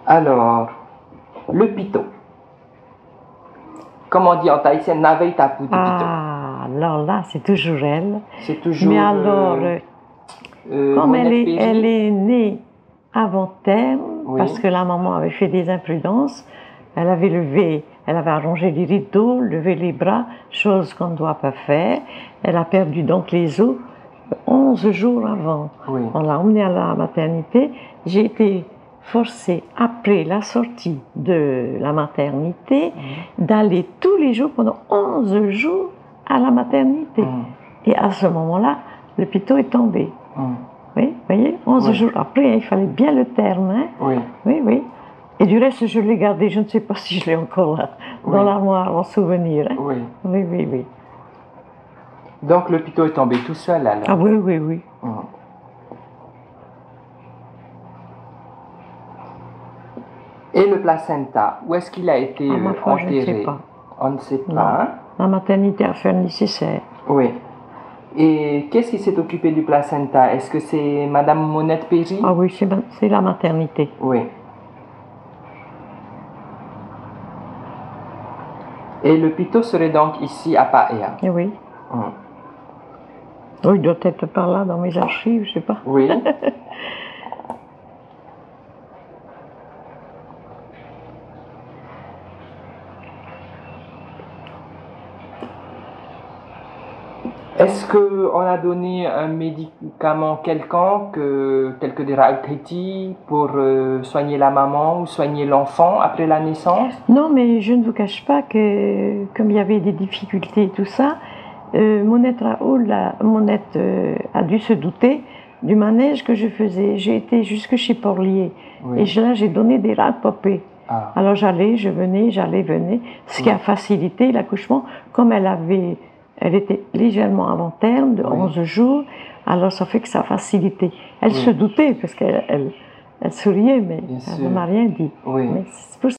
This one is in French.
Alors, le pitot. Comme on dit en thaïsien, navei tapu de pitot. Ah, alors là, c'est toujours elle. C'est toujours. Mais alors, comme Monette elle est née avant terme, Oui. parce que la maman avait fait des imprudences, elle avait arrangé les rideaux, levé les bras, chose qu'on ne doit pas faire. Elle a perdu donc les os 11 jours avant. Oui. On l'a emmenée à la maternité. J'ai été forcée, après la sortie de la maternité, d'aller tous les jours pendant 11 jours à la maternité. Et à ce moment-là, le pitot est tombé. Oui, vous voyez, 11 jours après, il fallait bien le terme. Hein? Oui. Oui, oui. Et du reste, je l'ai gardé, je ne sais pas si je l'ai encore là, dans l'armoire en souvenir. Hein? Oui. Oui, oui, oui. Donc le pitot est tombé tout seul alors? Ah oui, oui, oui. Et le placenta, où est-ce qu'il a été enterré? Je ne sais pas. On ne sait pas. La maternité a fait le nécessaire. Oui. Et qu'est-ce qui s'est occupé du placenta? Est-ce que c'est Madame Monette Perry? Ah oui, c'est la maternité. Oui. Et le pitot serait donc ici à Paea? Et oui. Oui, il doit être par là dans mes archives, je ne sais pas. Oui. Est-ce qu'on a donné un médicament quelconque, tel que des rautheti, pour soigner la maman ou soigner l'enfant après la naissance? Non, mais je ne vous cache pas que, comme il y avait des difficultés et tout ça, Monette a dû se douter du manège que je faisais. J'ai été jusque chez Porlier. Oui. Et là, j'ai donné des râpes-popées. Ah. Alors j'allais, je venais, ce qui a facilité l'accouchement. Comme elle était légèrement avant terme, de 11 jours, alors ça fait que ça a facilité. Elle se doutait, parce qu'elle souriait, mais elle ne m'a rien dit. Oui. Mais c'est pour